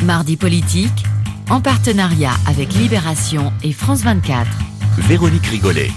Mardi politique, en partenariat avec Libération et France 24. Véronique Rigolet.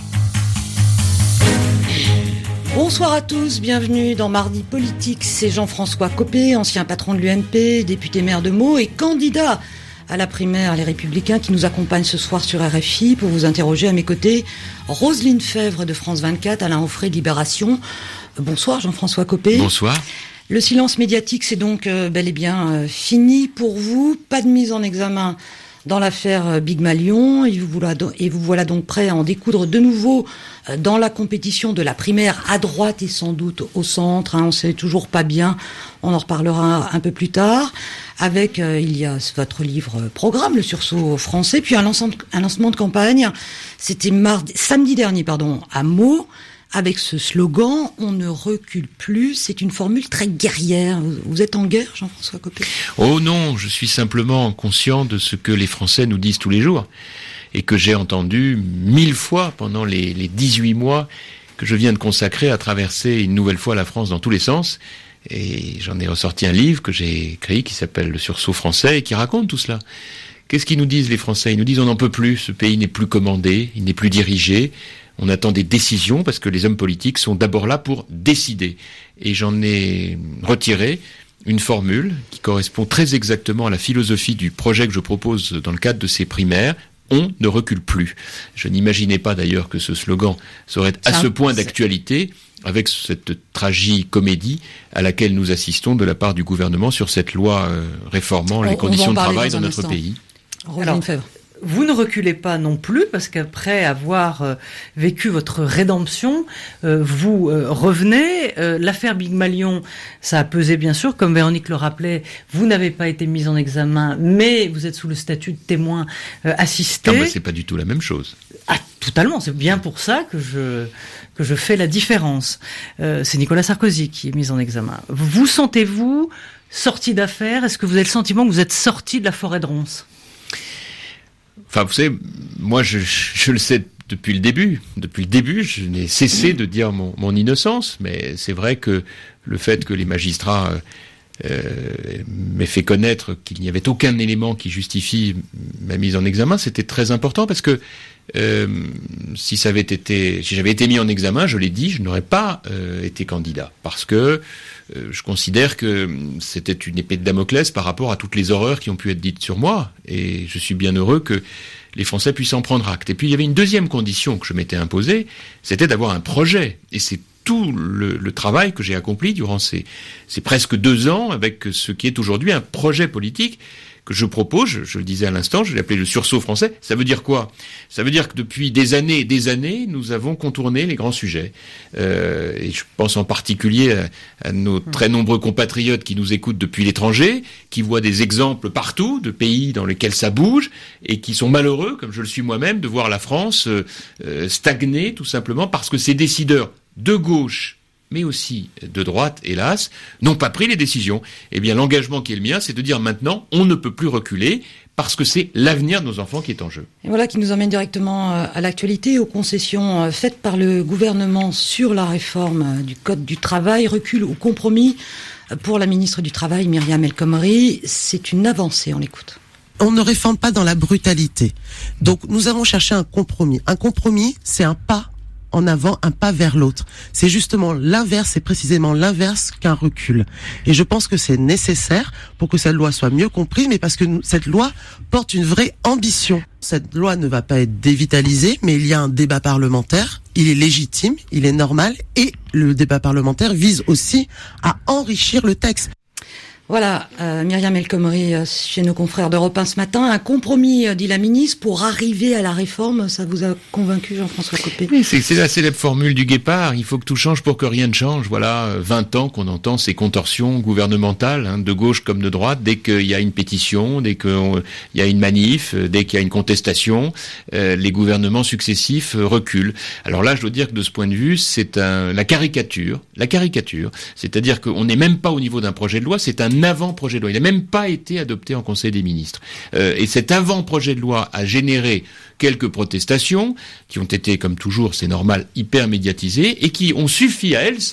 Bonsoir à tous, bienvenue dans Mardi politique. C'est Jean-François Copé, ancien patron de l'UMP, député maire de Meaux et candidat à la primaire Les Républicains qui nous accompagne ce soir sur RFI pour vous interroger. À mes côtés, Roselyne Fèvre de France 24, Alain Onfray de Libération. Bonsoir Jean-François Copé. Bonsoir. Le silence médiatique, c'est donc bel et bien fini pour vous. Pas de mise en examen dans l'affaire Big Malion et vous voilà donc prêt à en découdre de nouveau dans la compétition de la primaire à droite et sans doute au centre. On ne sait toujours pas bien, on en reparlera un peu plus tard. Avec, il y a votre livre programme, Le Sursaut français, puis un lancement de campagne, c'était samedi dernier, à Meaux. Avec ce slogan, on ne recule plus, c'est une formule très guerrière. Vous êtes en guerre, Jean-François Copé ? Oh non, je suis simplement conscient de ce que les Français nous disent tous les jours et que j'ai entendu 1000 fois pendant les 18 mois que je viens de consacrer à traverser une nouvelle fois la France dans tous les sens. Et j'en ai ressorti un livre que j'ai écrit qui s'appelle Le Sursaut français et qui raconte tout cela. Qu'est-ce qu'ils nous disent les Français ? Ils nous disent on n'en peut plus, ce pays n'est plus commandé, il n'est plus dirigé. On attend des décisions parce que les hommes politiques sont d'abord là pour décider. Et j'en ai retiré une formule qui correspond très exactement à la philosophie du projet que je propose dans le cadre de ces primaires. On ne recule plus. Je n'imaginais pas d'ailleurs que ce slogan serait à ce point d'actualité avec cette tragicomédie à laquelle nous assistons de la part du gouvernement sur cette loi réformant les conditions de travail dans notre pays. Roselyne Fèvre. Vous ne reculez pas non plus, parce qu'après avoir vécu votre rédemption, vous revenez. L'affaire Big Malion, ça a pesé bien sûr, comme Véronique le rappelait, vous n'avez pas été mise en examen, mais vous êtes sous le statut de témoin assisté. Non, c'est pas du tout la même chose. Ah, totalement, c'est bien pour ça que je fais la différence. C'est Nicolas Sarkozy qui est mis en examen. Vous sentez-vous sorti d'affaire ? Est-ce que vous avez le sentiment que vous êtes sorti de la forêt de ronces ? Enfin, vous savez, moi, je le sais depuis le début. Depuis le début, je n'ai cessé de dire mon innocence, mais c'est vrai que le fait que les magistrats m'aient fait connaître qu'il n'y avait aucun élément qui justifie ma mise en examen, c'était très important parce que si j'avais été mis en examen, je l'ai dit, je n'aurais pas été candidat parce que je considère que c'était une épée de Damoclès par rapport à toutes les horreurs qui ont pu être dites sur moi. Et je suis bien heureux que les Français puissent en prendre acte. Et puis il y avait une deuxième condition que je m'étais imposée, c'était d'avoir un projet. Et c'est tout le travail que j'ai accompli durant ces presque 2 ans avec ce qui est aujourd'hui un projet politique que je propose, je le disais à l'instant, je l'ai appelé le sursaut français. Ça veut dire quoi ? Ça veut dire que depuis des années, nous avons contourné les grands sujets. Et je pense en particulier à nos très nombreux compatriotes qui nous écoutent depuis l'étranger, qui voient des exemples partout de pays dans lesquels ça bouge et qui sont malheureux, comme je le suis moi-même, de voir la France stagner tout simplement parce que ces décideurs de gauche mais aussi de droite, hélas, n'ont pas pris les décisions. Eh bien, l'engagement qui est le mien, c'est de dire maintenant, on ne peut plus reculer, parce que c'est l'avenir de nos enfants qui est en jeu. Et voilà qui nous emmène directement à l'actualité, aux concessions faites par le gouvernement sur la réforme du Code du travail, recul ou compromis pour la ministre du Travail, Myriam El Khomri. C'est une avancée, on l'écoute. On ne réforme pas dans la brutalité. Donc, nous avons cherché un compromis. Un compromis, c'est un pas en avant, un pas vers l'autre. C'est justement l'inverse, c'est précisément l'inverse qu'un recul. Et je pense que c'est nécessaire pour que cette loi soit mieux comprise, mais parce que cette loi porte une vraie ambition. Cette loi ne va pas être dévitalisée, mais il y a un débat parlementaire, il est légitime, il est normal, et le débat parlementaire vise aussi à enrichir le texte. Voilà, Myriam El Khomri chez nos confrères d'Europe 1 ce matin. Un compromis, dit la ministre, pour arriver à la réforme. Ça vous a convaincu, Jean-François Copé ? Oui, c'est la célèbre formule du Guépard. Il faut que tout change pour que rien ne change. Voilà, 20 ans qu'on entend ces contorsions gouvernementales, de gauche comme de droite. Dès qu'il y a une pétition, dès qu'il y a une manif, dès qu'il y a une contestation, les gouvernements successifs reculent. Alors là, je dois dire que de ce point de vue, c'est la caricature. C'est-à-dire qu'on n'est même pas au niveau d'un projet de loi, c'est un avant-projet de loi. Il n'a même pas été adopté en Conseil des ministres. Et cet avant-projet de loi a généré quelques protestations qui ont été, comme toujours, c'est normal, hyper médiatisées et qui ont suffi à elles seules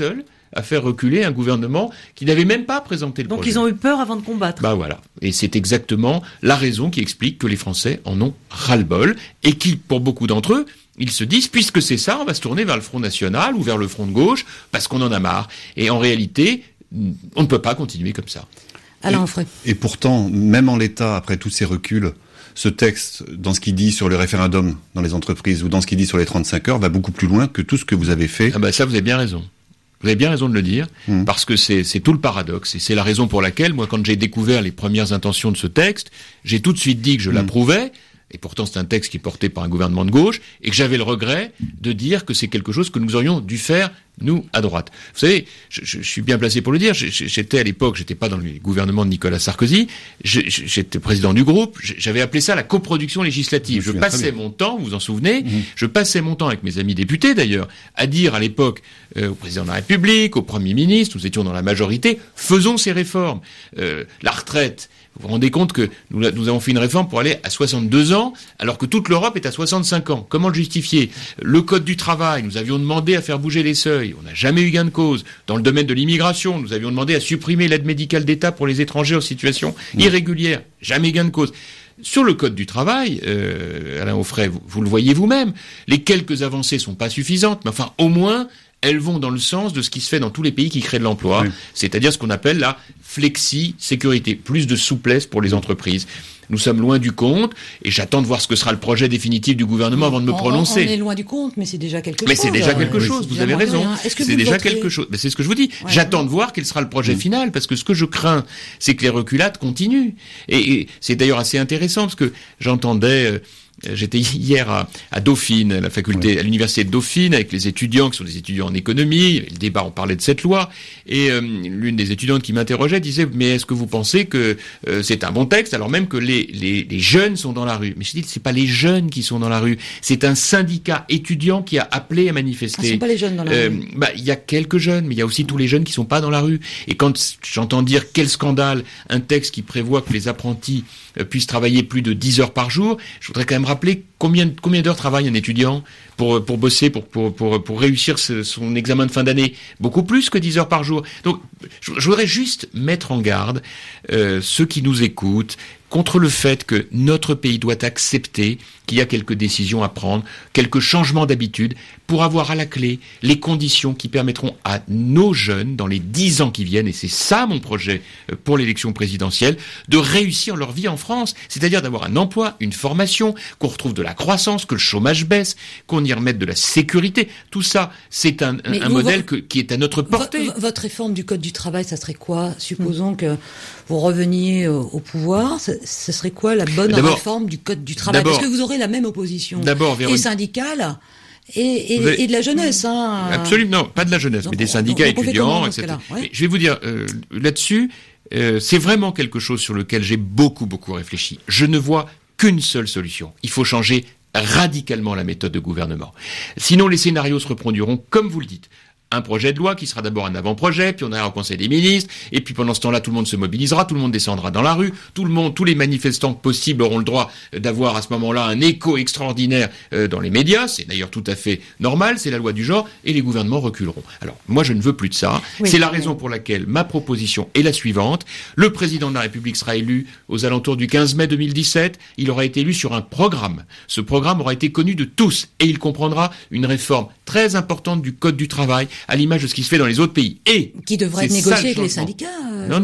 à faire reculer un gouvernement qui n'avait même pas présenté le projet. Donc ils ont eu peur avant de combattre. Bah voilà. Et c'est exactement la raison qui explique que les Français en ont ras-le-bol et qui, pour beaucoup d'entre eux, ils se disent, puisque c'est ça, on va se tourner vers le Front National ou vers le Front de gauche parce qu'on en a marre. Et en réalité, on ne peut pas continuer comme ça. Alain Onfray. Et pourtant, même en l'état, après tous ces reculs, ce texte, dans ce qu'il dit sur le référendum dans les entreprises ou dans ce qu'il dit sur les 35 heures, va beaucoup plus loin que tout ce que vous avez fait. Ah bah ça, vous avez bien raison. Vous avez bien raison de le dire, parce que c'est tout le paradoxe. Et c'est la raison pour laquelle, moi, quand j'ai découvert les premières intentions de ce texte, j'ai tout de suite dit que je l'approuvais. Et pourtant, c'est un texte qui est porté par un gouvernement de gauche, et que j'avais le regret de dire que c'est quelque chose que nous aurions dû faire, nous, à droite. Vous savez, je suis bien placé pour le dire, j'étais à l'époque, j'étais pas dans le gouvernement de Nicolas Sarkozy, j'étais président du groupe, j'avais appelé ça la coproduction législative. Je passais mon temps, vous vous en souvenez, je passais mon temps avec mes amis députés d'ailleurs, à dire à l'époque au président de la République, au Premier ministre, nous étions dans la majorité, faisons ces réformes. La retraite, vous vous rendez compte que nous avons fait une réforme pour aller à 62 ans, alors que toute l'Europe est à 65 ans. Comment le justifier? Le code du travail, nous avions demandé à faire bouger les seuils. On n'a jamais eu gain de cause. Dans le domaine de l'immigration, nous avions demandé à supprimer l'aide médicale d'État pour les étrangers en situation irrégulière. Jamais gain de cause. Sur le code du travail, Alain Onfray, vous le voyez vous-même, les quelques avancées sont pas suffisantes, mais enfin, au moins, elles vont dans le sens de ce qui se fait dans tous les pays qui créent de l'emploi, c'est-à-dire ce qu'on appelle la flexi-sécurité, plus de souplesse pour les entreprises. Nous sommes loin du compte, et j'attends de voir ce que sera le projet définitif du gouvernement avant de me prononcer. On est loin du compte, mais c'est déjà quelque chose. Mais c'est déjà quelque chose, vous avez raison. C'est déjà quelque chose. Mais c'est ce que je vous dis. Ouais. J'attends de voir quel sera le projet final, parce que ce que je crains, c'est que les reculades continuent. Et c'est d'ailleurs assez intéressant, parce que j'entendais... J'étais hier à Dauphine, à la faculté, à l'université de Dauphine, avec les étudiants qui sont des étudiants en économie. Il y avait le débat, on parlait de cette loi, et l'une des étudiantes qui m'interrogeait disait: mais est-ce que vous pensez que c'est un bon texte, alors même que les jeunes sont dans la rue? Mais je dis, c'est pas les jeunes qui sont dans la rue, c'est un syndicat étudiant qui a appelé à manifester. Ce sont pas les jeunes dans la rue. Il y a quelques jeunes, mais il y a aussi tous les jeunes qui sont pas dans la rue. Et quand j'entends dire quel scandale, un texte qui prévoit que les apprentis puissent travailler plus de 10 heures par jour, je voudrais quand même rappeler combien d'heures travaille un étudiant pour bosser, pour réussir son examen de fin d'année. Beaucoup plus que 10 heures par jour. Donc, je voudrais juste mettre en garde ceux qui nous écoutent contre le fait que notre pays doit accepter qu'il y a quelques décisions à prendre, quelques changements d'habitude, pour avoir à la clé les conditions qui permettront à nos jeunes, dans les 10 ans qui viennent, et c'est ça mon projet pour l'élection présidentielle, de réussir leur vie en France, c'est-à-dire d'avoir un emploi, une formation, qu'on retrouve de la croissance, que le chômage baisse, qu'on y remette de la sécurité. Tout ça, c'est un modèle qui est à notre portée. Votre réforme du Code du travail, ça serait quoi? Supposons que vous reveniez au pouvoir, ce serait quoi la bonne réforme du Code du travail? Parce que vous aurez la même opposition, et syndicale, et de la jeunesse. Absolument, non, pas de la jeunesse, mais des syndicats étudiants, etc. Ouais. Je vais vous dire, là-dessus, c'est vraiment quelque chose sur lequel j'ai beaucoup réfléchi. Je ne vois qu'une seule solution. Il faut changer radicalement la méthode de gouvernement. Sinon, les scénarios se reproduiront comme vous le dites. Un projet de loi qui sera d'abord un avant-projet, puis on ira au Conseil des ministres, et puis pendant ce temps-là, tout le monde se mobilisera, tout le monde descendra dans la rue, tous les manifestants possibles auront le droit d'avoir à ce moment-là un écho extraordinaire dans les médias, c'est d'ailleurs tout à fait normal, c'est la loi du genre, et les gouvernements reculeront. Alors, moi je ne veux plus de ça, c'est la raison pour laquelle ma proposition est la suivante. Le président de la République sera élu aux alentours du 15 mai 2017, il aura été élu sur un programme. Ce programme aura été connu de tous, et il comprendra une réforme très importante du Code du travail, à l'image de ce qui se fait dans les autres pays. Et qui devrait être négocié avec les syndicats. Non.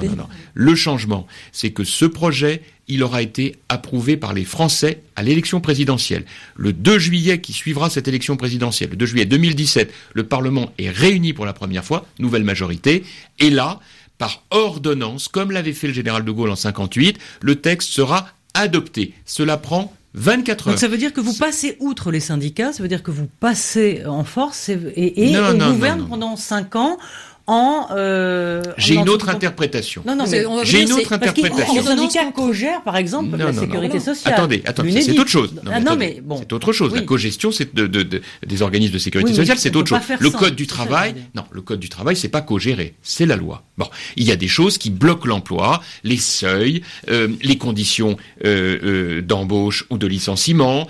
Le changement, c'est que ce projet, il aura été approuvé par les Français à l'élection présidentielle. Le 2 juillet qui suivra cette élection présidentielle, le 2 juillet 2017, le Parlement est réuni pour la première fois, nouvelle majorité, et là, par ordonnance, comme l'avait fait le général de Gaulle en 58, le texte sera adopté. Cela prend 24 heures. Donc ça veut dire que vous passez outre les syndicats, ça veut dire que vous passez en force et on gouverne pendant 5 ans J'ai une autre interprétation. Non, mais j'ai une autre interprétation. Les syndicats co-gèrent, par exemple, la sécurité sociale. Attendez, c'est autre chose. C'est autre chose. Oui. La cogestion, c'est des organismes de sécurité sociale, c'est autre chose. Le code du travail, le code du travail, c'est pas co-géré, c'est la loi. Bon, il y a des choses qui bloquent l'emploi, les seuils, les conditions d'embauche ou de licenciement,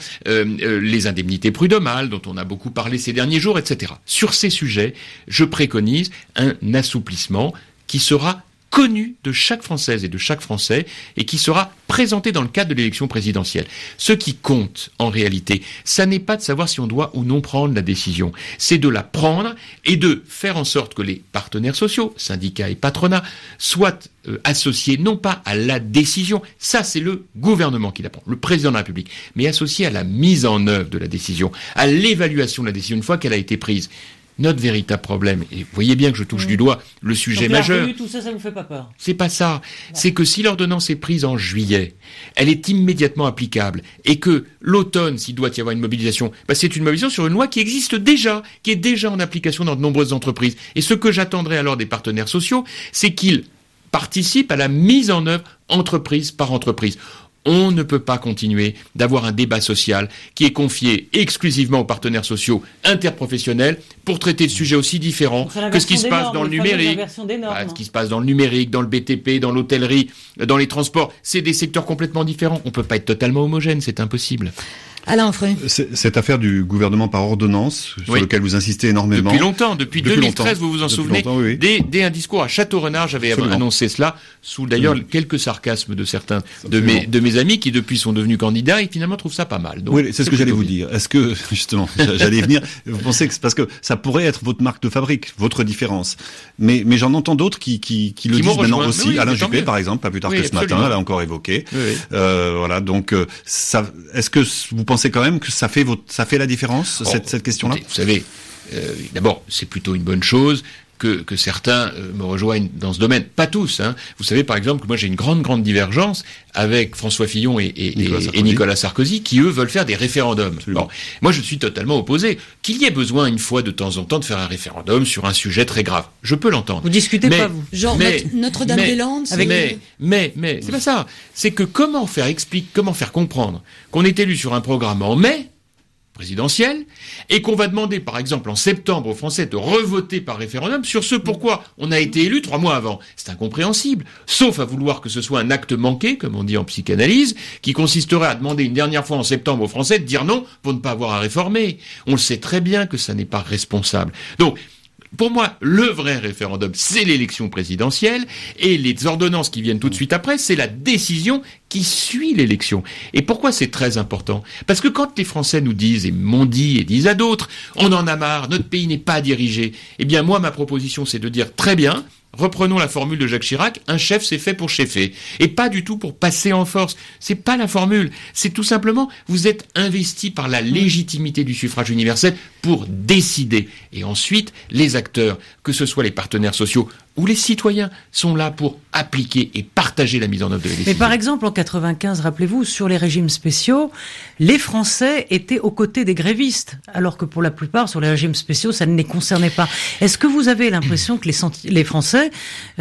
les indemnités prud'homales dont on a beaucoup parlé ces derniers jours, etc. Sur ces sujets, je préconise un assouplissement qui sera connu de chaque Française et de chaque Français et qui sera présenté dans le cadre de l'élection présidentielle. Ce qui compte, en réalité, ça n'est pas de savoir si on doit ou non prendre la décision. C'est de la prendre et de faire en sorte que les partenaires sociaux, syndicats et patronats, soient associés non pas à la décision, ça c'est le gouvernement qui la prend, le président de la République, mais associés à la mise en œuvre de la décision, à l'évaluation de la décision une fois qu'elle a été prise. Notre véritable problème, et vous voyez bien que je touche du doigt le sujet majeur. Tout ça vous fait pas peur. C'est pas ça. C'est que si l'ordonnance est prise en juillet, elle est immédiatement applicable, et que l'automne, s'il doit y avoir une mobilisation, c'est une mobilisation sur une loi qui existe déjà, qui est déjà en application dans de nombreuses entreprises. Et ce que j'attendrai alors des partenaires sociaux, c'est qu'ils participent à la mise en œuvre entreprise par entreprise. On ne peut pas continuer d'avoir un débat social qui est confié exclusivement aux partenaires sociaux interprofessionnels pour traiter de sujets aussi différents que ce qui se passe dans le numérique, ce qui se passe dans le numérique, dans le BTP, dans l'hôtellerie, dans les transports. C'est des secteurs complètement différents. On peut pas être totalement homogène, c'est impossible. Alain Onfray. Cette affaire du gouvernement par ordonnance, sur lequel vous insistez énormément. Depuis longtemps, depuis 2013, vous vous en souvenez, oui. Dès un discours à Château-Renard, j'avais annoncé cela, sous d'ailleurs quelques sarcasmes de certains de mes amis qui depuis sont devenus candidats et finalement trouvent ça pas mal. Donc, oui, c'est ce que j'allais vous dire. Est-ce que, justement, j'allais venir, vous pensez que c'est parce que ça pourrait être votre marque de fabrique, votre différence. Mais j'en entends d'autres qui le disent maintenant aussi. Oui, Alain Juppé, par exemple, pas plus tard que ce matin, l'a encore évoqué. Oui. Voilà, donc, est-ce que vous pensez quand même que ça fait la différence, cette question-là? Vous savez, d'abord, c'est plutôt une bonne chose que certains me rejoignent dans ce domaine. Pas tous, hein. Vous savez, par exemple, que moi j'ai une grande divergence avec François Fillon et Nicolas Sarkozy, qui eux veulent faire des référendums. Bon, moi je suis totalement opposé. Qu'il y ait besoin une fois de temps en temps de faire un référendum sur un sujet très grave, je peux l'entendre. Vous discutez pas, vous. Genre Notre-Dame-des-Landes. Mais c'est pas ça. C'est que comment faire comprendre qu'on est élu sur un programme en mai présidentielle, et qu'on va demander, par exemple, en septembre aux Français de revoter par référendum sur ce pourquoi on a été élu 3 mois avant. C'est incompréhensible. Sauf à vouloir que ce soit un acte manqué, comme on dit en psychanalyse, qui consisterait à demander une dernière fois en septembre aux Français de dire non pour ne pas avoir à réformer. On le sait très bien que ça n'est pas responsable. Donc, pour moi, le vrai référendum, c'est l'élection présidentielle, et les ordonnances qui viennent tout de suite après, c'est la décision qui suit l'élection. Et pourquoi c'est très important? Parce que quand les Français nous disent, et m'ont dit, et disent à d'autres, on en a marre, notre pays n'est pas dirigé, eh bien moi, ma proposition, c'est de dire, très bien, reprenons la formule de Jacques Chirac, un chef c'est fait pour cheffer, et pas du tout pour passer en force. C'est pas la formule, c'est tout simplement, vous êtes investi par la légitimité du suffrage universel pour décider. Et ensuite, les acteurs, que ce soit les partenaires sociaux ou les citoyens, sont là pour appliquer et partager la mise en œuvre de la décision. Mais par exemple, en 95, rappelez-vous, sur les régimes spéciaux, les Français étaient aux côtés des grévistes, alors que pour la plupart, sur les régimes spéciaux, ça ne les concernait pas. Est-ce que vous avez l'impression que les Français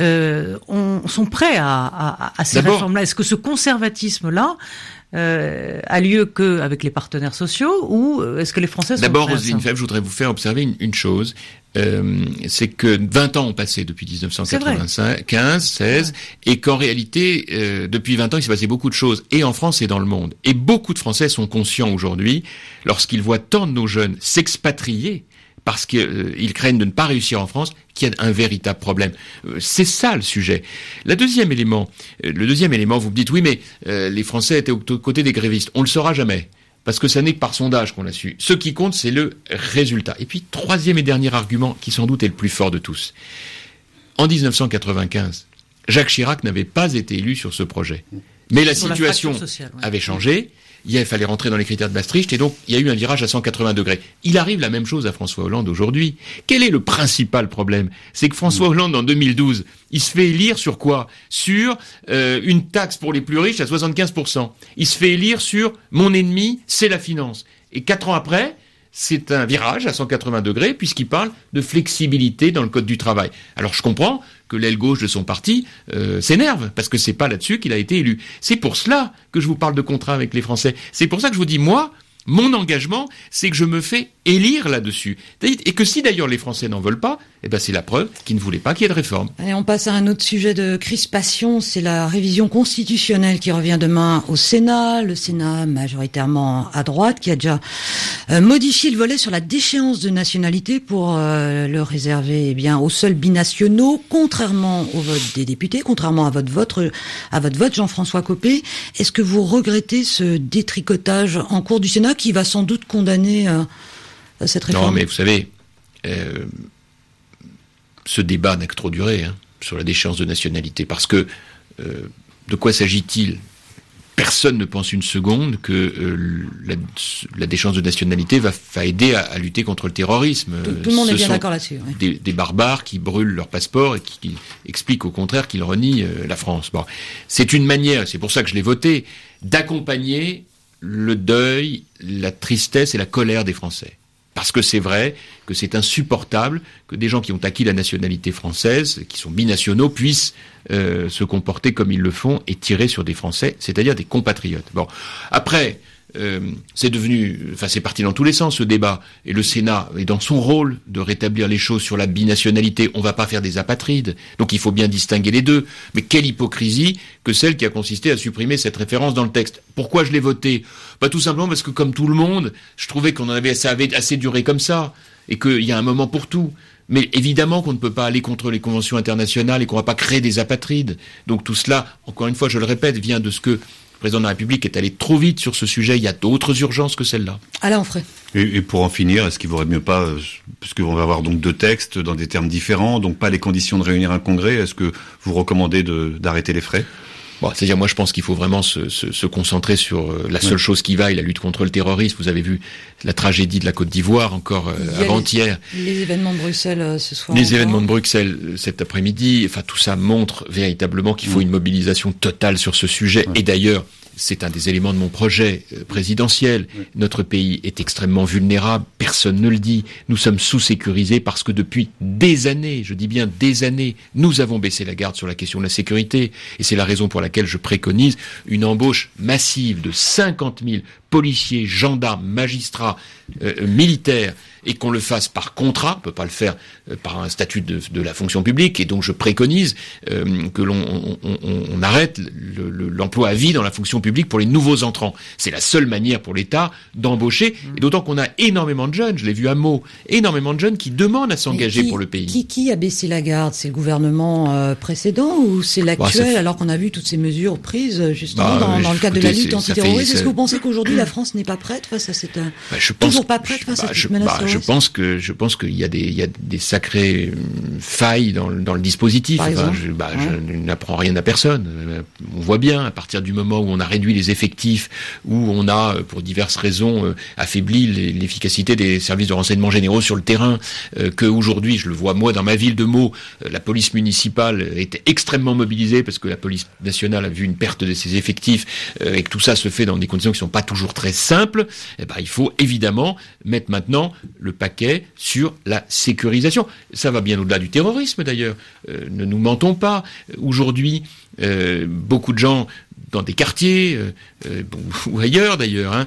sont prêts à ces réformes-là? Est-ce que ce conservatisme-là a lieu qu'avec les partenaires sociaux, ou est-ce que les Français sont D'abord, prêts à ça? Roselyne Febvre, je voudrais vous faire observer une chose. C'est que 20 ans ont passé depuis 1995, 16, et qu'en réalité, depuis 20 ans, il s'est passé beaucoup de choses, et en France et dans le monde. Et beaucoup de Français sont conscients aujourd'hui, lorsqu'ils voient tant de nos jeunes s'expatrier, parce qu'ils craignent de ne pas réussir en France, qu'il y a un véritable problème. C'est ça le sujet. Le deuxième élément, vous me dites, oui, mais les Français étaient aux côtés des grévistes. On le saura jamais. Parce que ça n'est que par sondage qu'on l'a su. Ce qui compte, c'est le résultat. Et puis, troisième et dernier argument, qui sans doute est le plus fort de tous. En 1995, Jacques Chirac n'avait pas été élu sur ce projet. Mais la situation avait changé. Il fallait rentrer dans les critères de Maastricht, et donc il y a eu un virage à 180 degrés. Il arrive la même chose à François Hollande aujourd'hui. Quel est le principal problème? C'est que François Hollande, en 2012, il se fait élire sur quoi? Sur une taxe pour les plus riches à 75%. Il se fait élire sur « mon ennemi, c'est la finance ». Et 4 ans après, c'est un virage à 180 degrés puisqu'il parle de flexibilité dans le code du travail. Alors je comprends que l'aile gauche de son parti s'énerve parce que c'est pas là-dessus qu'il a été élu. C'est pour cela que je vous parle de contrat avec les Français. C'est pour ça que je vous dis, moi, mon engagement, c'est que je me fais élire là-dessus. Et que si d'ailleurs les Français n'en veulent pas, c'est la preuve qu'ils ne voulaient pas qu'il y ait de réforme. Et on passe à un autre sujet de crispation, c'est la révision constitutionnelle qui revient demain au Sénat. Le Sénat majoritairement à droite qui a déjà modifié le volet sur la déchéance de nationalité pour le réserver aux seuls binationaux, contrairement au vote des députés, contrairement à votre vote, Jean-François Copé. Est-ce que vous regrettez ce détricotage en cours du Sénat qui va sans doute condamner cette réforme? Non, mais vous savez, ce débat n'a que trop duré sur la déchéance de nationalité. Parce que, de quoi s'agit-il? Personne ne pense une seconde que la déchéance de nationalité va aider à lutter contre le terrorisme. Tout le monde est bien d'accord là-dessus. Oui. Des barbares qui brûlent leur passeport et qui expliquent au contraire qu'ils renient la France. Bon, c'est une manière, c'est pour ça que je l'ai voté, d'accompagner le deuil, la tristesse et la colère des Français. Parce que c'est vrai que c'est insupportable que des gens qui ont acquis la nationalité française, qui sont binationaux, puissent se comporter comme ils le font et tirer sur des Français, c'est-à-dire des compatriotes. Bon, après, c'est parti dans tous les sens ce débat. Et le Sénat est dans son rôle de rétablir les choses sur la binationalité. On va pas faire des apatrides, donc il faut bien distinguer les deux. Mais quelle hypocrisie que celle qui a consisté à supprimer cette référence dans le texte. Pourquoi je l'ai voté? Tout simplement parce que comme tout le monde, je trouvais ça avait assez duré comme ça et qu'il y a un moment pour tout. Mais évidemment qu'on ne peut pas aller contre les conventions internationales et qu'on ne va pas créer des apatrides. Donc tout cela, encore une fois, je le répète, vient de ce que le président de la République est allé trop vite sur ce sujet. Il y a d'autres urgences que celle-là. Alain Onfray. Et pour en finir, est-ce qu'il vaudrait mieux pas, puisqu'on va avoir donc deux textes dans des termes différents, donc pas les conditions de réunir un congrès, est-ce que vous recommandez d'arrêter les frais? Bon, c'est-à-dire, moi, je pense qu'il faut vraiment se concentrer sur la seule chose qui vaille, la lutte contre le terrorisme. Vous avez vu la tragédie de la Côte d'Ivoire encore avant-hier. Les événements de Bruxelles ce soir. Les événements de Bruxelles cet après-midi. Enfin, tout ça montre véritablement qu'il faut une mobilisation totale sur ce sujet. Et d'ailleurs, c'est un des éléments de mon projet présidentiel. Notre pays est extrêmement vulnérable, personne ne le dit. Nous sommes sous-sécurisés parce que depuis des années, je dis bien des années, nous avons baissé la garde sur la question de la sécurité. Et c'est la raison pour laquelle je préconise une embauche massive de 50 000 policiers, gendarmes, magistrats, militaires, et qu'on le fasse par contrat, on peut pas le faire par un statut de la fonction publique, et donc je préconise que l'on arrête l'emploi à vie dans la fonction publique pour les nouveaux entrants. C'est la seule manière pour l'État d'embaucher, et d'autant qu'on a énormément de jeunes, je l'ai vu à Meaux, énormément de jeunes qui demandent à s'engager pour le pays. Qui a baissé la garde? C'est le gouvernement précédent ou c'est l'actuel, alors qu'on a vu toutes ces mesures prises justement dans le cadre de la lutte antiterroriste? Est-ce que vous pensez qu'aujourd'hui la France n'est pas prête face à cette pas prête face à cette menace terroriste? Je pense qu'il y a des sacrées failles dans le dispositif. Je n'apprends rien à personne. On voit bien, à partir du moment où on a réduit les effectifs, où on a, pour diverses raisons, affaibli l'efficacité des services de renseignement généraux sur le terrain, qu'aujourd'hui, je le vois moi dans ma ville de Meaux, la police municipale était extrêmement mobilisée parce que la police nationale a vu une perte de ses effectifs, et que tout ça se fait dans des conditions qui sont pas toujours très simples. Il faut évidemment mettre maintenant le paquet sur la sécurisation. Ça va bien au-delà du terrorisme d'ailleurs. Ne nous mentons pas. Aujourd'hui, beaucoup de gens dans des quartiers, ou ailleurs d'ailleurs,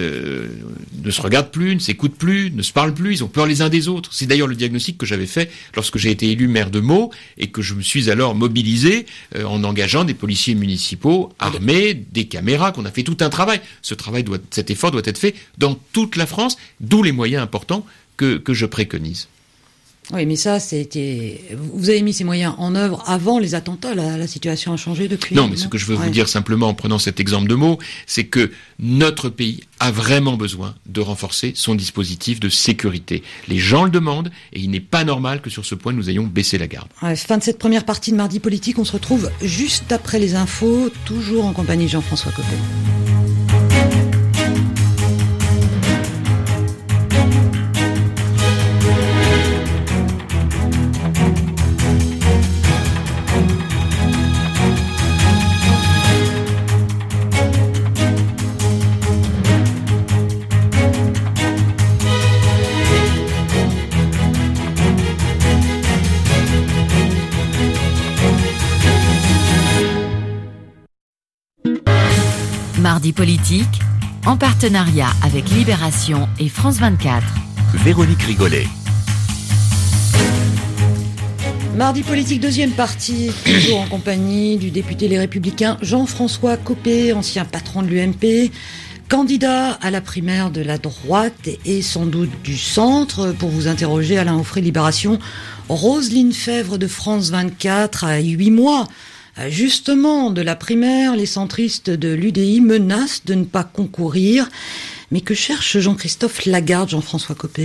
ne se regardent plus, ne s'écoutent plus, ne se parlent plus, ils ont peur les uns des autres. C'est d'ailleurs le diagnostic que j'avais fait lorsque j'ai été élu maire de Meaux et que je me suis alors mobilisé en engageant des policiers municipaux armés, des caméras, qu'on a fait tout un travail. Cet effort doit être fait dans toute la France, d'où les moyens importants que je préconise. Oui, mais ça, vous avez mis ces moyens en œuvre avant les attentats. La situation a changé depuis. Non, mais ce que je veux vous dire simplement en prenant cet exemple de Meaux, c'est que notre pays a vraiment besoin de renforcer son dispositif de sécurité. Les gens le demandent et il n'est pas normal que sur ce point nous ayons baissé la garde. Fin de cette première partie de Mardi Politique. On se retrouve juste après les infos, toujours en compagnie de Jean-François Copé. Mardi politique, en partenariat avec Libération et France 24. Véronique Rigolet. Mardi politique, deuxième partie, toujours en compagnie du député Les Républicains Jean-François Copé, ancien patron de l'UMP, candidat à la primaire de la droite et sans doute du centre. Pour vous interroger, Alain Onfray, Libération. Roselyne Fèvre de France 24, à 8 mois justement de la primaire, les centristes de l'UDI menacent de ne pas concourir. Mais que cherche Jean-Christophe Lagarde, Jean-François Copé ?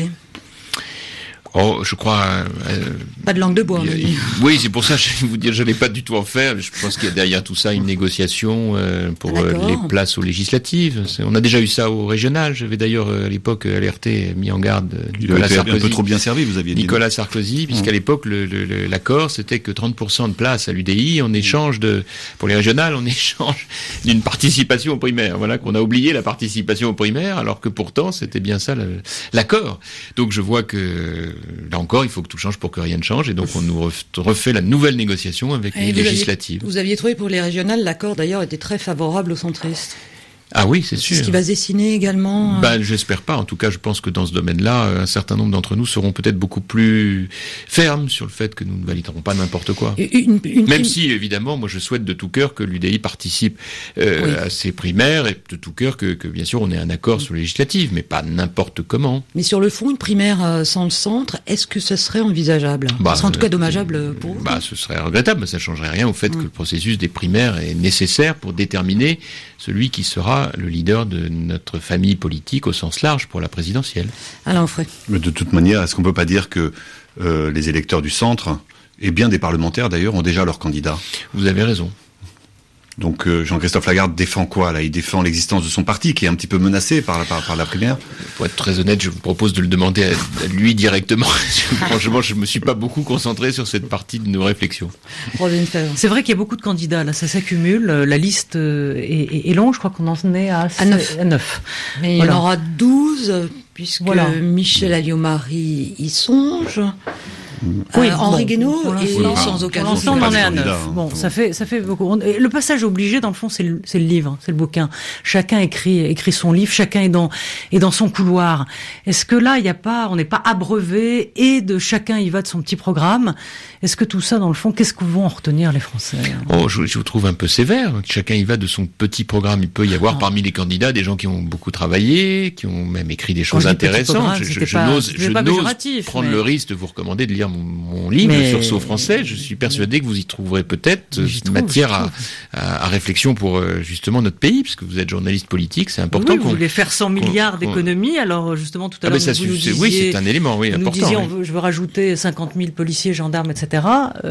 Oh, je crois... pas de langue de bois. Oui, c'est pour ça que je vais vous dire, je n'allais pas du tout en faire. Je pense qu'il y a derrière tout ça une négociation pour les places aux législatives. On a déjà eu ça au régional. J'avais d'ailleurs à l'époque alerté, mis en garde Nicolas Sarkozy. Un peu trop bien servi, vous aviez dit. Nicolas Sarkozy, puisqu'à l'époque l'accord c'était que 30% de places à l'UDI en échange pour les régionales, en échange d'une participation aux primaires. Voilà, qu'on a oublié la participation aux primaires, alors que pourtant c'était bien ça l'accord. Donc je vois que là encore, il faut que tout change pour que rien ne change, et donc on nous refait la nouvelle négociation avec les législatives. Vous aviez trouvé pour les régionales, l'accord d'ailleurs était très favorable aux centristes. Ah oui, c'est sûr. Ce qui va se dessiner également. J'espère pas. En tout cas, je pense que dans ce domaine-là, un certain nombre d'entre nous seront peut-être beaucoup plus fermes sur le fait que nous ne validerons pas n'importe quoi. Même si, évidemment, moi je souhaite de tout cœur que l'UDI participe à ces primaires, et de tout cœur que bien sûr on ait un accord sur les législatives, mais pas n'importe comment. Mais sur le fond, une primaire sans le centre, est-ce que ce serait envisageable ? Ce serait en tout cas dommageable pour vous. Ce serait regrettable, mais ça ne changerait rien au fait que le processus des primaires est nécessaire pour déterminer celui qui sera le leader de notre famille politique au sens large pour la présidentielle. Alain Onfray. Mais de toute manière, est-ce qu'on peut pas dire que les électeurs du centre, et bien des parlementaires d'ailleurs, ont déjà leur candidat ? Vous avez raison. Donc Jean-Christophe Lagarde défend quoi là ? Il défend l'existence de son parti qui est un petit peu menacé par la primaire. Pour être très honnête, je vous propose de le demander à lui directement. Franchement, je me suis pas beaucoup concentré sur cette partie de nos réflexions. C'est vrai qu'il y a beaucoup de candidats là, ça s'accumule. La liste est longue. Je crois qu'on en est à 9. Mais il y en aura 12 puisque Michel Alliot-Marie y songe. Henri Guénaud et sans aucun doute. On en est à 9. Bon, ça fait beaucoup. Le passage obligé, dans le fond, c'est le livre, c'est le bouquin. Chacun écrit son livre, chacun est dans son couloir. Est-ce que là, on n'est pas abreuvé et de chacun y va de son petit programme? Est-ce que tout ça, dans le fond, qu'est-ce que vont en retenir les Français? Je vous trouve un peu sévère. Chacun y va de son petit programme. Il peut y avoir parmi les candidats des gens qui ont beaucoup travaillé, qui ont même écrit des choses intéressantes. Je n'ose prendre le risque de vous recommander de lire mon livre, le Sursaut français. Je suis persuadé que vous y trouverez peut-être matière à réflexion pour justement notre pays, puisque vous êtes journaliste politique, c'est important. Oui, vous voulez faire 100 milliards d'économies, alors justement tout à l'heure vous nous disiez... Oui, c'est un élément, important. Nous disiez, je veux rajouter 50 000 policiers, gendarmes, etc.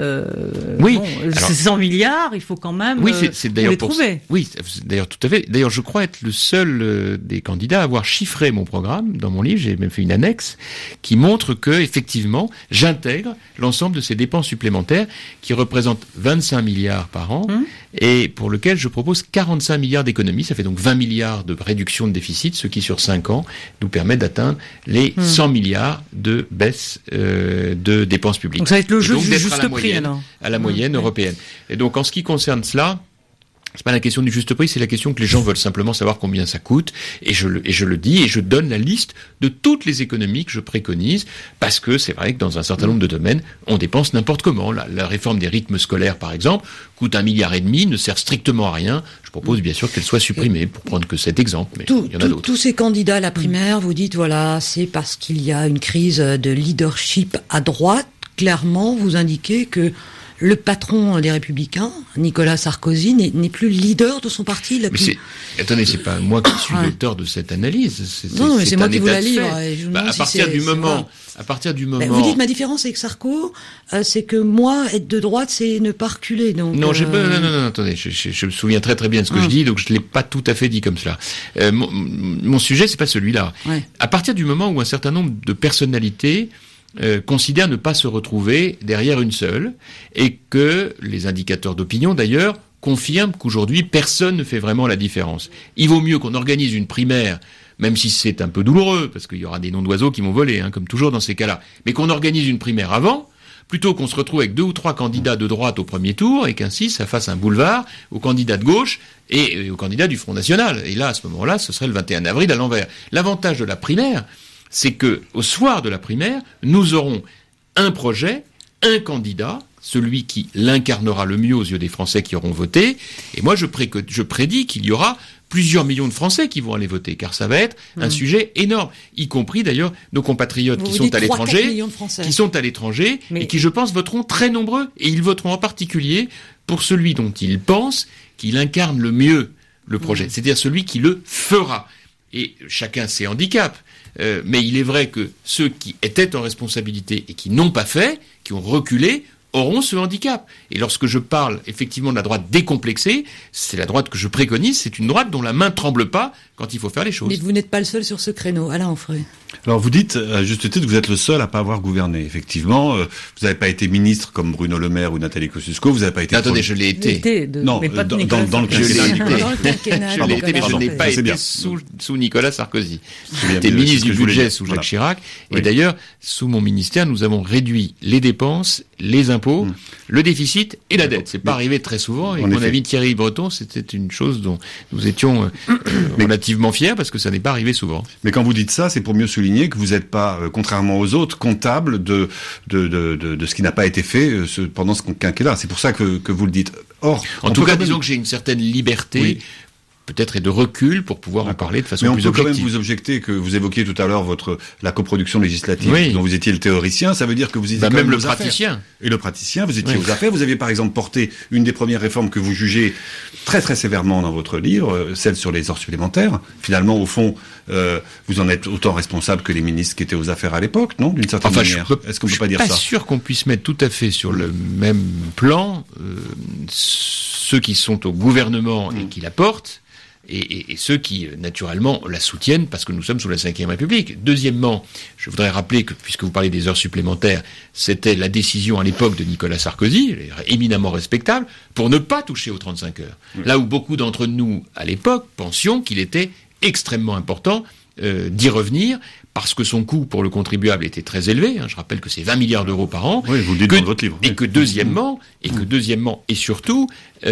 Oui. C'est 100 milliards, il faut quand même c'est d'ailleurs les trouver. Oui, d'ailleurs tout à fait. D'ailleurs, je crois être le seul des candidats à avoir chiffré mon programme dans mon livre. J'ai même fait une annexe qui montre que effectivement, j'intègre l'ensemble de ces dépenses supplémentaires qui représentent 25 milliards par an et pour lequel je propose 45 milliards d'économies. Ça fait donc 20 milliards de réduction de déficit, ce qui sur 5 ans nous permet d'atteindre les 100 milliards de baisse de dépenses publiques. Donc ça va être le jeu du juste prix alors. À la moyenne européenne. Et donc en ce qui concerne cela, c'est pas la question du juste prix, c'est la question que les gens veulent simplement savoir combien ça coûte. Et je le dis, et je donne la liste de toutes les économies que je préconise, parce que c'est vrai que dans un certain nombre de domaines, on dépense n'importe comment. La réforme des rythmes scolaires, par exemple, coûte 1,5 milliard, ne sert strictement à rien. Je propose bien sûr qu'elle soit supprimée, pour prendre que cet exemple, mais il y en a d'autres. Tous ces candidats à la primaire, vous dites, c'est parce qu'il y a une crise de leadership à droite. Clairement, vous indiquez que le patron des Républicains, Nicolas Sarkozy, n'est plus leader de son parti. Attendez, c'est pas moi qui suis l'auteur de cette analyse. Non, mais c'est moi qui vous la livre. À partir du moment. Vous dites ma différence avec Sarko, c'est que moi être de droite, c'est ne pas reculer. Donc. Non, attendez, je me souviens très très bien de ce que je dis, donc je l'ai pas tout à fait dit comme cela. Mon sujet, c'est pas celui-là. Ouais. À partir du moment où un certain nombre de personnalités considèrent ne pas se retrouver derrière une seule, et que les indicateurs d'opinion, d'ailleurs, confirment qu'aujourd'hui, personne ne fait vraiment la différence. Il vaut mieux qu'on organise une primaire, même si c'est un peu douloureux, parce qu'il y aura des noms d'oiseaux qui vont voler, comme toujours dans ces cas-là, mais qu'on organise une primaire avant, plutôt qu'on se retrouve avec 2 ou 3 candidats de droite au premier tour et qu'ainsi ça fasse un boulevard aux candidats de gauche et aux candidats du Front National. Et là, à ce moment-là, ce serait le 21 avril à l'envers. L'avantage de la primaire, c'est que au soir de la primaire, nous aurons un projet, un candidat, celui qui l'incarnera le mieux aux yeux des Français qui auront voté. Et moi, je prédis qu'il y aura plusieurs millions de Français qui vont aller voter, car ça va être un sujet énorme, y compris d'ailleurs nos compatriotes qui sont à l'étranger, et qui, je pense, voteront très nombreux. Et ils voteront en particulier pour celui dont ils pensent qu'il incarne le mieux le projet, c'est-à-dire celui qui le fera. Et chacun ses handicaps. Mais il est vrai que ceux qui étaient en responsabilité et qui n'ont pas fait, qui ont reculé, auront ce handicap. Et lorsque je parle effectivement de la droite décomplexée, c'est la droite que je préconise, c'est une droite dont la main ne tremble pas quand il faut faire les choses. Mais vous n'êtes pas le seul sur ce créneau, Alain Onfray. Alors vous dites, à juste titre, que vous êtes le seul à pas avoir gouverné. Effectivement, vous n'avez pas été ministre comme Bruno Le Maire ou Nathalie Kosciusko, vous n'avez pas été... Attendez, je l'ai été. Non, mais pas dans le quinquennat. Je l'ai été, mais je n'ai pas été sous Nicolas Sarkozy. J'étais ministre du budget sous Jacques Chirac. Et d'ailleurs, sous mon ministère, nous avons réduit les dépenses, les impôts, le déficit et la dette. C'est pas arrivé très souvent. Et mon ami Thierry Breton, c'était une chose dont nous étions relativement fiers parce que ça n'est pas arrivé souvent. Mais quand vous dites ça, c'est pour mieux souligner que vous n'êtes pas, contrairement aux autres, comptable de ce qui n'a pas été fait pendant ce quinquennat. C'est pour ça que vous le dites. Or, en tout cas, disons que j'ai une certaine liberté. Peut-être et de recul pour pouvoir en parler de façon plus objective. Mais on peut quand même vous objecter que vous évoquiez tout à l'heure la coproduction législative dont vous étiez le théoricien, ça veut dire que vous étiez même le praticien. Et le praticien, vous étiez aux affaires, vous aviez par exemple porté une des premières réformes que vous jugez très très sévèrement dans votre livre, celle sur les heures supplémentaires. Finalement, au fond, vous en êtes autant responsable que les ministres qui étaient aux affaires à l'époque, non? D'une certaine manière. Est-ce qu'on peut pas dire ça? Je suis pas sûr qu'on puisse mettre tout à fait sur le même plan ceux qui sont au gouvernement et qui la portent, et ceux qui, naturellement, la soutiennent parce que nous sommes sous la Ve République. Deuxièmement, je voudrais rappeler que, puisque vous parlez des heures supplémentaires, c'était la décision à l'époque de Nicolas Sarkozy, éminemment respectable, pour ne pas toucher aux 35 heures. Là où beaucoup d'entre nous, à l'époque, pensions qu'il était extrêmement important d'y revenir, parce que son coût pour le contribuable était très élevé. Je rappelle que c'est 20 milliards d'euros par an. Oui, vous le dites dans votre livre. Et que deuxièmement, et surtout,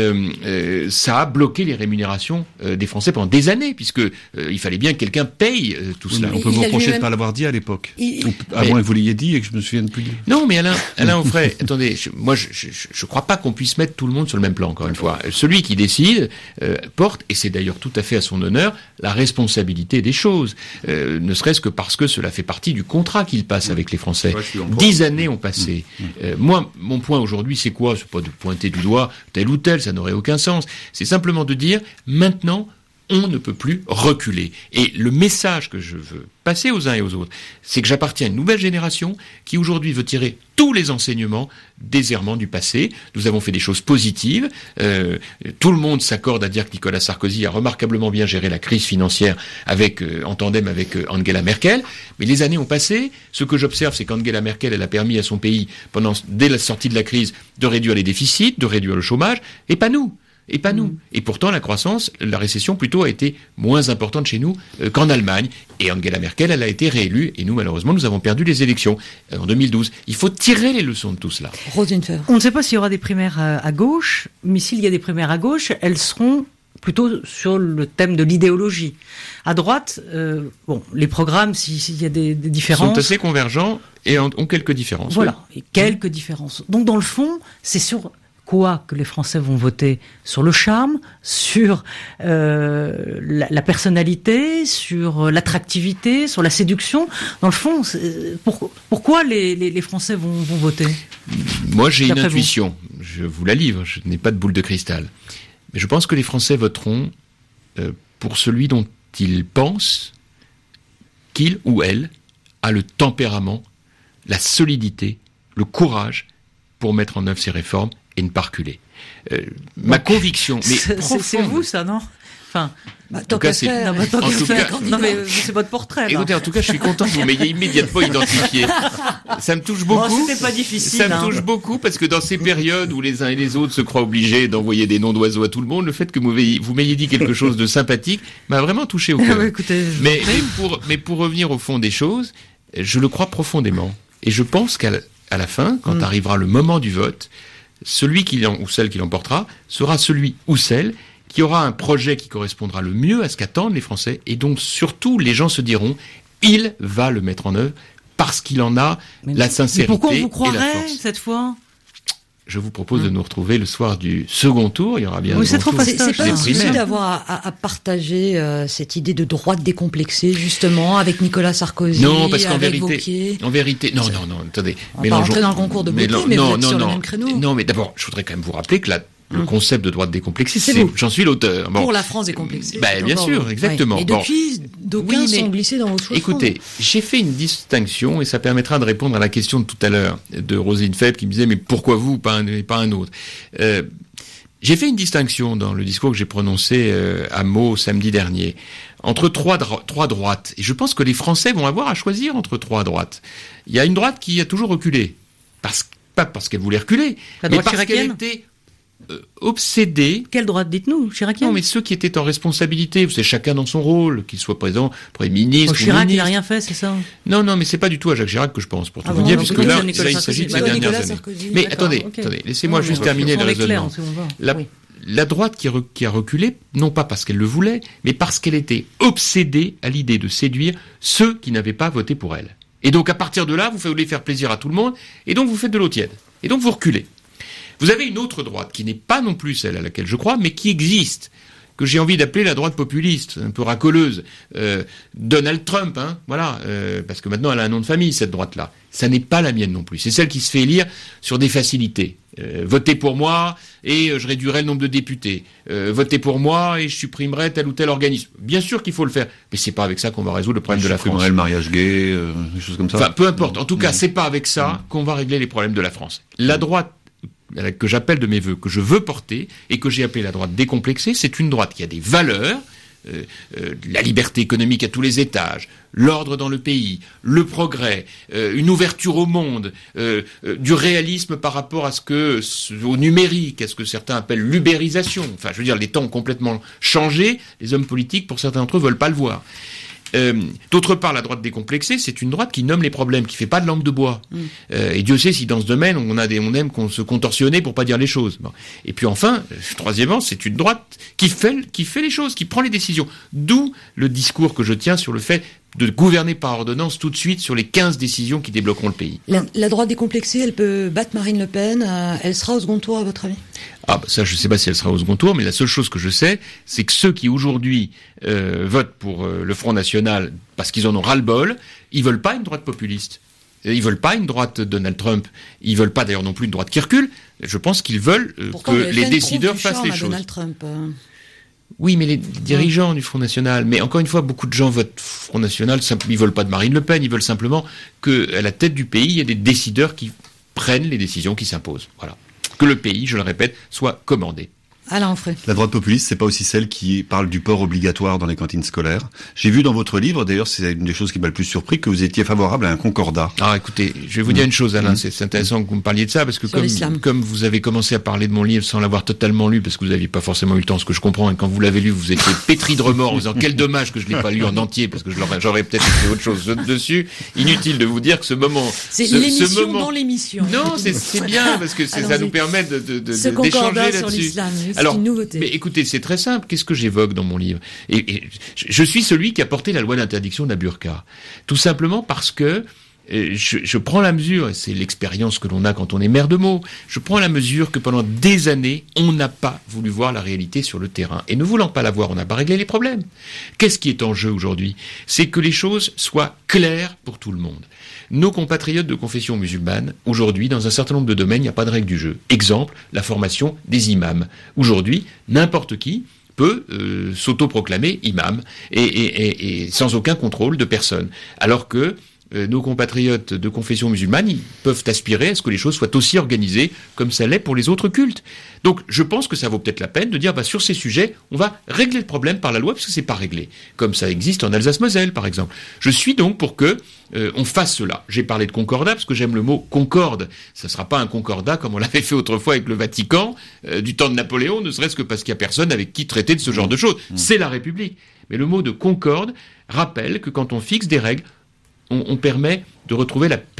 ça a bloqué les rémunérations des Français pendant des années, puisque il fallait bien que quelqu'un paye tout cela. On peut vous reprocher de ne pas l'avoir dit à l'époque. À moins que vous l'ayez dit et que je me souvienne plus. Non, mais Alain Onfray, attendez, je crois pas qu'on puisse mettre tout le monde sur le même plan, encore une fois. Celui qui décide porte, et c'est d'ailleurs tout à fait à son honneur, la responsabilité des choses. Ne serait-ce que parce que cela fait partie du contrat qu'il passe avec les Français. 10 années ont passé. Moi, mon point aujourd'hui, c'est quoi? C'est pas de pointer du doigt tel ou tel, ça n'aurait aucun sens. C'est simplement de dire, maintenant, on ne peut plus reculer. Et le message que je veux passer aux uns et aux autres, c'est que j'appartiens à une nouvelle génération qui aujourd'hui veut tirer tous les enseignements des errements du passé. Nous avons fait des choses positives. Tout le monde s'accorde à dire que Nicolas Sarkozy a remarquablement bien géré la crise financière en tandem avec Angela Merkel. Mais les années ont passé. Ce que j'observe, c'est qu'Angela Merkel, elle a permis à son pays, dès la sortie de la crise, de réduire les déficits, de réduire le chômage, et pas nous. Et pourtant, la récession plutôt a été moins importante chez nous qu'en Allemagne. Et Angela Merkel, elle a été réélue. Et nous, malheureusement, nous avons perdu les élections en 2012. Il faut tirer les leçons de tout cela. On ne sait pas s'il y aura des primaires à gauche, mais s'il y a des primaires à gauche, elles seront plutôt sur le thème de l'idéologie. À droite, les programmes, s'il y a des différences... sont assez convergents et ont quelques différences. Voilà, et quelques différences. Donc, dans le fond, c'est sur... quoi que les Français vont voter? Sur le charme, sur la personnalité, sur l'attractivité, sur la séduction. Dans le fond, pourquoi les Français vont voter? Moi, j'ai une intuition. Je vous la livre. Je n'ai pas de boule de cristal. Mais je pense que les Français voteront pour celui dont ils pensent qu'il ou elle a le tempérament, la solidité, le courage pour mettre en œuvre ces réformes et ne pas reculer. Ma conviction, mais c'est vous ça, non? Enfin, en tout cas, c'est votre portrait. Écoutez, en tout cas, je suis content que vous m'ayez immédiatement identifié. Ça me touche beaucoup. C'était pas difficile. Ça me touche beaucoup parce que dans ces périodes où les uns et les autres se croient obligés d'envoyer des noms d'oiseaux à tout le monde, le fait que vous m'ayez dit quelque chose de sympathique m'a vraiment touché au cœur. Mais pour revenir au fond des choses, je le crois profondément. Et je pense qu'à à la fin, quand arrivera le moment du vote, celui ou celle qui l'emportera sera celui ou celle qui aura un projet qui correspondra le mieux à ce qu'attendent les Français, et donc surtout les gens se diront, il va le mettre en œuvre parce qu'il en a la sincérité. Mais pourquoi on vous et croirait la force. cette fois? Je vous propose de nous retrouver le soir du second tour. Il y aura bien. Oui, c'est trop facile. C'est pas un souci d'avoir à partager cette idée de droite décomplexée, justement, avec Nicolas Sarkozy. Non, parce qu'en avec vérité, non, attendez. On va pas rentrer dans le concours de beauté, mais vous êtes sur le même créneau. Non, mais d'abord, je voudrais quand même vous rappeler que le concept de droite décomplexée, j'en suis l'auteur. Bon. Pour la France décomplexée. Bien sûr, exactement. Ouais. Et depuis, d'aucuns sont glissés dans vos choix. Écoutez, j'ai fait une distinction, et ça permettra de répondre à la question de tout à l'heure de Roselyne Faibre qui me disait, mais pourquoi vous, pas un autre? J'ai fait une distinction dans le discours que j'ai prononcé à Meaux samedi dernier entre trois droites. Et je pense que les Français vont avoir à choisir entre trois droites. Il y a une droite qui a toujours reculé. Pas parce qu'elle voulait reculer, mais parce qu'elle était obsédée. Quelle droite, dites-nous, chiracienne? Non, mais ceux qui étaient en responsabilité, vous savez, chacun dans son rôle, qu'il soit présent, Premier ministre, Chirac, il n'a rien fait, c'est ça? Non, mais c'est pas du tout à Jacques Chirac que je pense, pour tout vous dire, puisque là, il s'agit de ces dernières années. Mais attendez, laissez-moi juste terminer le raisonnement. La droite qui a reculé, non pas parce qu'elle le voulait, mais parce qu'elle était obsédée à l'idée de séduire ceux qui n'avaient pas voté pour elle. Et donc, à partir de là, vous voulez faire plaisir à tout le monde, et donc vous faites de l'eau tiède. Et donc vous reculez. Vous avez une autre droite qui n'est pas non plus celle à laquelle je crois, mais qui existe, que j'ai envie d'appeler la droite populiste, un peu racoleuse. Donald Trump, parce que maintenant elle a un nom de famille, cette droite-là. Ça n'est pas la mienne non plus. C'est celle qui se fait élire sur des facilités. Votez pour moi et je réduirai le nombre de députés. Votez pour moi et je supprimerai tel ou tel organisme. Bien sûr qu'il faut le faire, mais c'est pas avec ça qu'on va résoudre le problème de la France. Le mariage gay, des choses comme ça. Enfin, peu importe. En tout cas, c'est pas avec ça qu'on va régler les problèmes de la France. La droite que j'appelle de mes vœux, que je veux porter, et que j'ai appelé la droite décomplexée, c'est une droite qui a des valeurs, la liberté économique à tous les étages, l'ordre dans le pays, le progrès, une ouverture au monde, du réalisme par rapport au numérique, à ce que certains appellent l'ubérisation. Enfin, je veux dire, les temps ont complètement changé, les hommes politiques, pour certains d'entre eux, veulent pas le voir. D'autre part, la droite décomplexée, c'est une droite qui nomme les problèmes, qui fait pas de langue de bois. Et Dieu sait si dans ce domaine, on aime qu'on se contorsionner pour pas dire les choses. Bon. Et puis enfin, troisièmement, c'est une droite qui fait les choses, qui prend les décisions. D'où le discours que je tiens sur le fait de gouverner par ordonnance tout de suite sur les 15 décisions qui débloqueront le pays. La droite décomplexée, elle peut battre Marine Le Pen. Elle sera au second tour, à votre avis? Ça, je ne sais pas si elle sera au second tour, mais la seule chose que je sais, c'est que ceux qui aujourd'hui votent pour le Front National parce qu'ils en ont ras-le-bol, ils veulent pas une droite populiste. Ils veulent pas une droite Donald Trump. Ils veulent pas d'ailleurs non plus une droite qui recule. Je pense qu'ils veulent que les décideurs fassent les choses. Donald Trump. Oui, mais les dirigeants du Front National, mais encore une fois, beaucoup de gens votent Front National, ils veulent pas de Marine Le Pen, ils veulent simplement qu'à la tête du pays, il y ait des décideurs qui prennent les décisions qui s'imposent. Voilà. Que le pays, je le répète, soit commandé. Alain Onfray. La droite populiste, c'est pas aussi celle qui parle du port obligatoire dans les cantines scolaires. J'ai vu dans votre livre, d'ailleurs, c'est une des choses qui m'a le plus surpris, que vous étiez favorable à un concordat. Écoutez, je vais vous dire une chose, Alain, c'est intéressant que vous me parliez de ça, parce que comme vous avez commencé à parler de mon livre sans l'avoir totalement lu, parce que vous n'aviez pas forcément eu le temps, ce que je comprends, et quand vous l'avez lu, vous étiez pétri de remords, en disant quel dommage que je l'ai pas lu en entier, parce que j'aurais peut-être écrit autre chose dessus. Inutile de vous dire que ce moment... C'est l'émission dans l'émission. Non, c'est bien, parce que ça nous permet d'échanger là-dessus. Alors, c'est une nouveauté. Écoutez, c'est très simple. Qu'est-ce que j'évoque dans mon livre? Et je suis celui qui a porté la loi d'interdiction de la burqa. Tout simplement parce que je prends la mesure, et c'est l'expérience que l'on a quand on est maire de Meaux, je prends la mesure que pendant des années, on n'a pas voulu voir la réalité sur le terrain. Et ne voulant pas la voir, on n'a pas réglé les problèmes. Qu'est-ce qui est en jeu aujourd'hui? C'est que les choses soient claires pour tout le monde. Nos compatriotes de confession musulmane, aujourd'hui, dans un certain nombre de domaines, il n'y a pas de règle du jeu. Exemple, la formation des imams. Aujourd'hui, n'importe qui peut s'autoproclamer imam et sans aucun contrôle de personne. Alors que nos compatriotes de confession musulmane, ils peuvent aspirer à ce que les choses soient aussi organisées comme ça l'est pour les autres cultes. Donc je pense que ça vaut peut-être la peine de dire sur ces sujets, on va régler le problème par la loi parce que c'est pas réglé. Comme ça existe en Alsace-Moselle par exemple. Je suis donc pour que on fasse cela. J'ai parlé de concordat parce que j'aime le mot concorde. Ça sera pas un concordat comme on l'avait fait autrefois avec le Vatican du temps de Napoléon, ne serait-ce que parce qu'il y a personne avec qui traiter de ce genre de choses. C'est la République. Mais le mot de concorde rappelle que quand on fixe des règles, on permet de retrouver la paix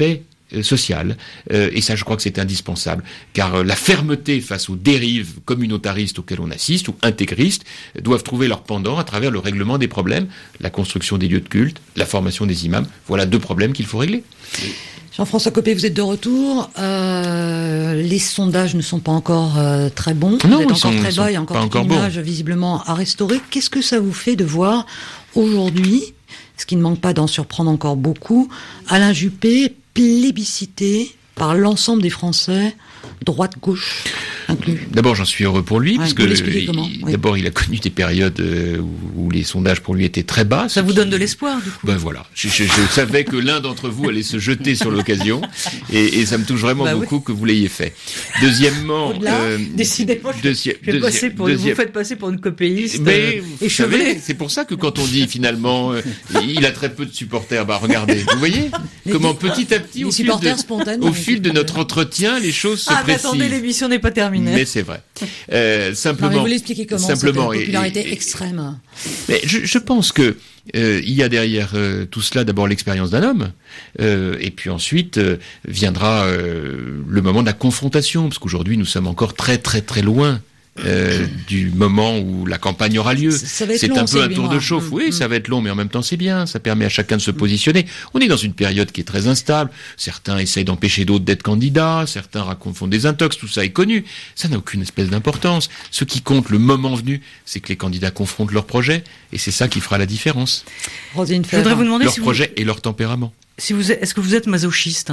sociale, et ça je crois que c'est indispensable, car la fermeté face aux dérives communautaristes auxquelles on assiste, ou intégristes, doivent trouver leur pendant à travers le règlement des problèmes, la construction des lieux de culte, la formation des imams. Voilà 2 problèmes qu'il faut régler. Jean-François Copé, vous êtes de retour. Les sondages ne sont pas encore très bons. Non, vous êtes encore très bas, il y a encore une image visiblement à restaurer. Qu'est-ce que ça vous fait de voir aujourd'hui, ce qui ne manque pas d'en surprendre encore beaucoup, Alain Juppé plébiscité par l'ensemble des Français, droite-gauche inclus? D'abord, j'en suis heureux pour lui, parce que d'abord, il a connu des périodes où les sondages pour lui étaient très bas. Ça vous donne de l'espoir, du coup. Ben voilà. Je savais que l'un d'entre vous allait se jeter sur l'occasion, et ça me touche vraiment beaucoup que vous l'ayez fait. Deuxièmement, décidément, vous faites passer pour une copéiste. Mais vous savez, c'est pour ça que quand on dit finalement, il a très peu de supporters. Bah regardez, vous voyez comment petit à petit, au fil de notre entretien, les choses se précisent. Mais attendez, l'émission n'est pas terminée. Mais c'est vrai. Simplement. Non, mais vous l'expliquez comment, cette popularité extrême? Mais je pense que il y a derrière tout cela d'abord l'expérience d'un homme, et puis ensuite viendra le moment de la confrontation, parce qu'aujourd'hui nous sommes encore très très très loin du moment où la campagne aura lieu. C'est un peu un tour de chauffe. Oui, ça va être long, mais en même temps c'est bien. Ça permet à chacun de se positionner. On est dans une période qui est très instable. Certains essayent d'empêcher d'autres d'être candidats. Certains font des intox. Tout ça est connu. Ça n'a aucune espèce d'importance. Ce qui compte, le moment venu, c'est que les candidats confrontent leurs projets, et c'est ça qui fera la différence. Roselyne Febvre. Je voudrais vous demander leur projet et leur tempérament. Est-ce que vous êtes masochiste?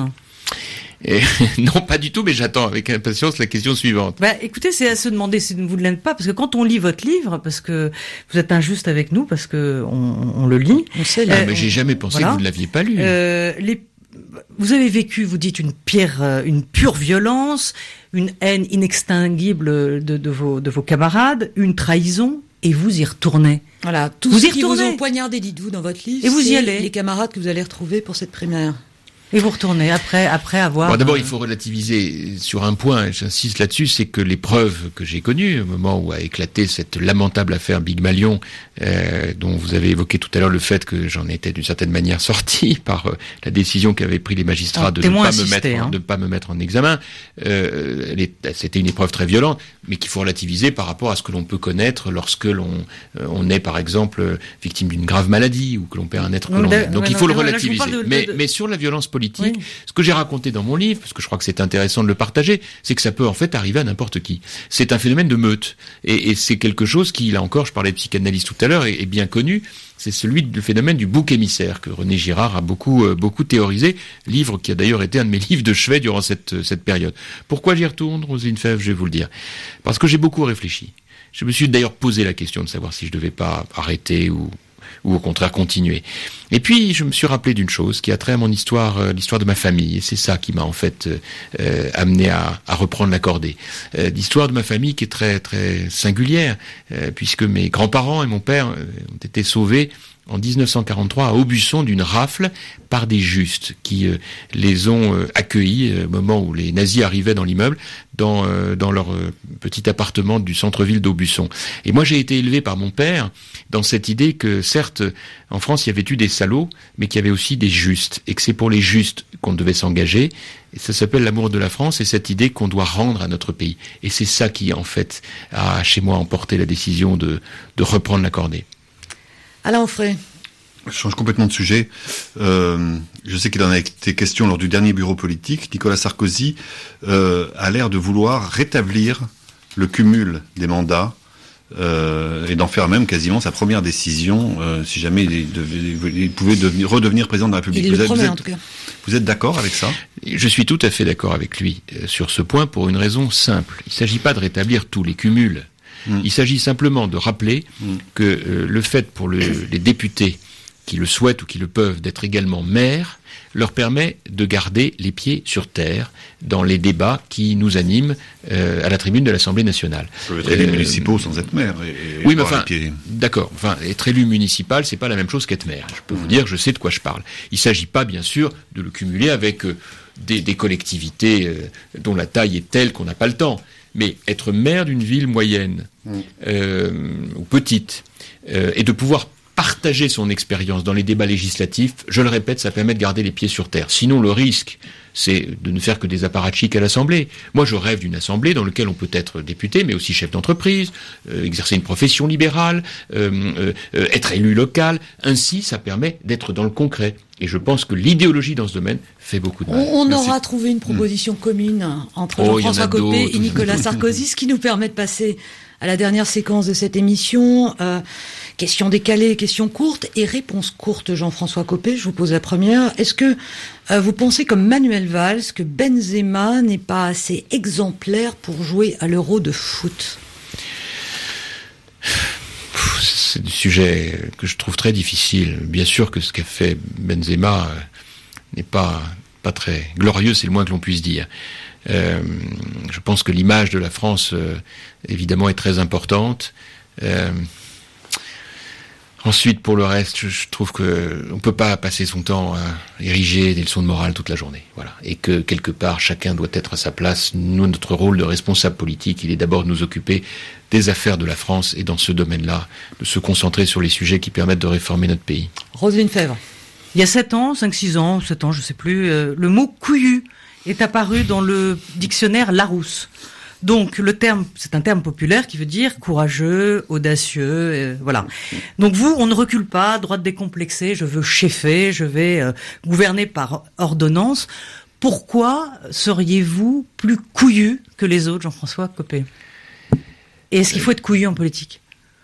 Non, pas du tout, mais j'attends avec impatience la question suivante. Écoutez, c'est à se demander si vous ne l'êtes pas, parce que quand on lit votre livre, parce que vous êtes injuste avec nous, parce que on le lit. On sait, mais j'ai jamais pensé que vous ne l'aviez pas lu. Vous avez vécu, vous dites, une pure violence, une haine inextinguible de vos camarades, une trahison, et vous y retournez. Voilà, tout ce qui vous ont poignardé, dites-vous dans votre livre, et vous y allez. Les camarades que vous allez retrouver pour cette primaire. Et vous retournez après avoir... Bon, d'abord, il faut relativiser sur un point, j'insiste là-dessus, c'est que les preuves que j'ai connues, au moment où a éclaté cette lamentable affaire Big Malion, dont vous avez évoqué tout à l'heure le fait que j'en étais d'une certaine manière sorti par la décision qu'avaient pris les magistrats de ne pas me mettre en examen, c'était une épreuve très violente, mais qu'il faut relativiser par rapport à ce que l'on peut connaître lorsque on est, par exemple, victime d'une grave maladie, ou que l'on perd un être que l'on aime. Donc il faut le relativiser. Mais sur la violence politique, ce que j'ai raconté dans mon livre, parce que je crois que c'est intéressant de le partager, c'est que ça peut en fait arriver à n'importe qui. C'est un phénomène de meute, et c'est quelque chose qui, là encore, je parlais de psychanalyse tout à l'heure, est bien connu. C'est le phénomène du bouc émissaire que René Girard a beaucoup théorisé, livre qui a d'ailleurs été un de mes livres de chevet durant cette période. Pourquoi j'y retourne, Roselyne Febvre, je vais vous le dire. Parce que j'ai beaucoup réfléchi. Je me suis d'ailleurs posé la question de savoir si je devais pas arrêter ou au contraire continuer. Et puis je me suis rappelé d'une chose qui a trait à mon histoire, l'histoire de ma famille, et c'est ça qui m'a en fait amené à reprendre la cordée. L'histoire de ma famille qui est très très singulière, puisque mes grands-parents et mon père ont été sauvés en 1943 à Aubusson d'une rafle par des justes qui les ont accueillis au moment où les nazis arrivaient dans l'immeuble, dans leur petit appartement du centre-ville d'Aubusson. Et moi j'ai été élevé par mon père dans cette idée que certes en France il y avait eu des salauds, mais qu'il y avait aussi des justes, et que c'est pour les justes qu'on devait s'engager. Et ça s'appelle l'amour de la France, et cette idée qu'on doit rendre à notre pays. Et c'est ça qui en fait a chez moi emporté la décision de reprendre la cordée. Alain Onfray. Je change complètement de sujet. Je sais qu'il en a été question lors du dernier bureau politique. Nicolas Sarkozy a l'air de vouloir rétablir le cumul des mandats et d'en faire même quasiment sa première décision si jamais il pouvait redevenir président de la République. Il le promet en tout cas. Vous êtes d'accord avec ça ? Je suis tout à fait d'accord avec lui sur ce point pour une raison simple. Il ne s'agit pas de rétablir tous les cumuls. Il s'agit simplement de rappeler que le fait pour les députés qui le souhaitent ou qui le peuvent d'être également maires leur permet de garder les pieds sur terre dans les débats qui nous animent à la tribune de l'Assemblée nationale. Ils peuvent être élus municipaux sans être maires. Oui, mais enfin, d'accord. Enfin, être élu municipal, c'est pas la même chose qu'être maire. Je peux vous dire, je sais de quoi je parle. Il s'agit pas, bien sûr, de le cumuler avec des collectivités dont la taille est telle qu'on n'a pas le temps. Mais être maire d'une ville moyenne ou petite, et de pouvoir partager son expérience dans les débats législatifs, je le répète, ça permet de garder les pieds sur terre. Sinon, le risque, c'est de ne faire que des apparatchiks à l'Assemblée. Moi, je rêve d'une Assemblée dans laquelle on peut être député, mais aussi chef d'entreprise, exercer une profession libérale, être élu local. Ainsi, ça permet d'être dans le concret. Et je pense que l'idéologie dans ce domaine fait beaucoup de mal. On aura trouvé une proposition commune entre Jean-François Copé et Nicolas Sarkozy, ce qui nous permet de passer à la dernière séquence de cette émission. Questions décalées, questions courtes et réponses courtes. Jean-François Copé, je vous pose la première. Est-ce que vous pensez comme Manuel Valls que Benzema n'est pas assez exemplaire pour jouer à l'Euro de foot ? C'est du sujet que je trouve très difficile. Bien sûr que ce qu'a fait Benzema n'est pas très glorieux, c'est le moins que l'on puisse dire. Je pense que l'image de la France, évidemment, est très importante. Ensuite, pour le reste, je trouve que on peut pas passer son temps à ériger des leçons de morale toute la journée. Voilà. Et que, quelque part, chacun doit être à sa place. Nous, notre rôle de responsable politique, il est d'abord de nous occuper des affaires de la France et dans ce domaine-là, de se concentrer sur les sujets qui permettent de réformer notre pays. Roselyne Fèvre. Il y a 7 ans, 7 ans, je sais plus, le mot couillu est apparu dans le dictionnaire Larousse. Donc le terme, c'est un terme populaire qui veut dire courageux, audacieux, voilà. Donc vous, on ne recule pas, droite décomplexée, je veux cheffer, je vais gouverner par ordonnance. Pourquoi seriez-vous plus couillu que les autres, Jean-François Copé ? Et est-ce qu'il faut être couillu en politique ?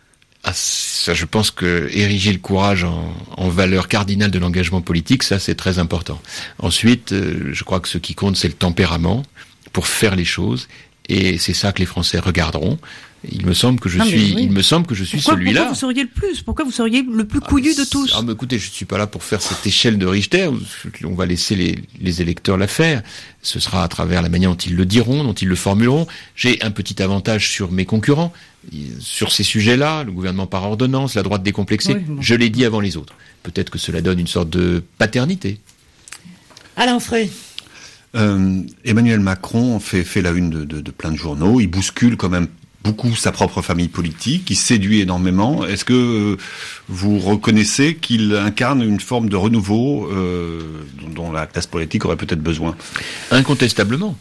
Ça, je pense que ériger le courage en valeur cardinale de l'engagement politique, ça c'est très important. Ensuite, je crois que ce qui compte, c'est le tempérament pour faire les choses. Et c'est ça que les Français regarderont. Il me semble que je suis celui-là. Pourquoi vous seriez le plus ? Pourquoi vous seriez le plus couillu de tous ? Mais écoutez, je suis pas là pour faire cette échelle de Richter. On va laisser les électeurs la faire. Ce sera à travers la manière dont ils le diront, dont ils le formuleront. J'ai un petit avantage sur mes concurrents. Sur ces sujets-là, le gouvernement par ordonnance, la droite décomplexée, je l'ai dit avant les autres. Peut-être que cela donne une sorte de paternité. Alain Frey. Emmanuel Macron fait la une de plein de journaux. Il bouscule quand même beaucoup sa propre famille politique. Il séduit énormément. Est-ce que vous reconnaissez qu'il incarne une forme de renouveau dont la classe politique aurait peut-être besoin ? Incontestablement.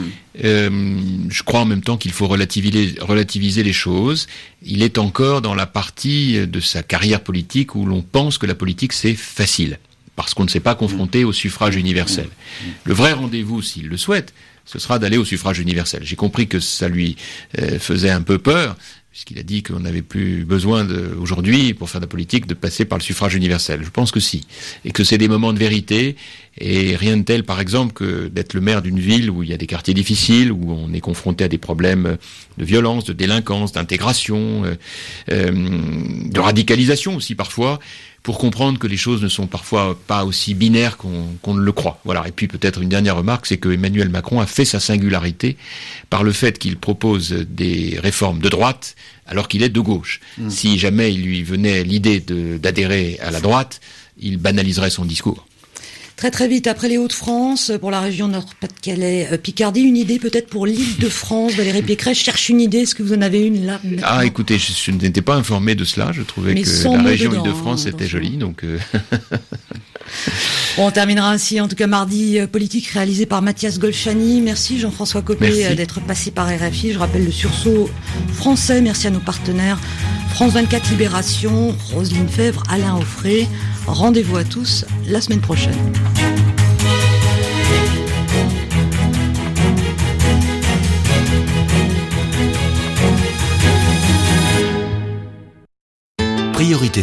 Je crois en même temps qu'il faut relativiser les choses. Il est encore dans la partie de sa carrière politique où l'on pense que la politique c'est facile. Parce qu'on ne s'est pas confronté au suffrage universel. Le vrai rendez-vous, s'il le souhaite, ce sera d'aller au suffrage universel. J'ai compris que ça lui faisait un peu peur, puisqu'il a dit qu'on n'avait plus besoin aujourd'hui, pour faire de la politique, de passer par le suffrage universel. Je pense que si. Et que c'est des moments de vérité, et rien de tel, par exemple, que d'être le maire d'une ville où il y a des quartiers difficiles, où on est confronté à des problèmes de violence, de délinquance, d'intégration, de radicalisation aussi parfois, pour comprendre que les choses ne sont parfois pas aussi binaires qu'on ne le croit. Voilà. Et puis peut-être une dernière remarque, c'est que Emmanuel Macron a fait sa singularité par le fait qu'il propose des réformes de droite alors qu'il est de gauche. Si jamais il lui venait l'idée d'adhérer à la droite, il banaliserait son discours. Très très vite, après les Hauts-de-France, pour la région Nord-Pas-de-Calais, Picardie, une idée peut-être pour l'Île-de-France. Valérie Pécresse cherche une idée. Est-ce que vous en avez une là maintenant ? Ah, écoutez, je n'étais pas informé de cela. Je trouvais que la région Île-de-France était jolie, donc. Bon, on terminera ainsi, en tout cas, mardi politique réalisé par Mathias Golchani. Merci Jean-François Copé d'être passé par RFI. Je rappelle le sursaut français. Merci à nos partenaires France 24 Libération, Roselyne Fèvre, Alain Offray. Rendez-vous à tous la semaine prochaine.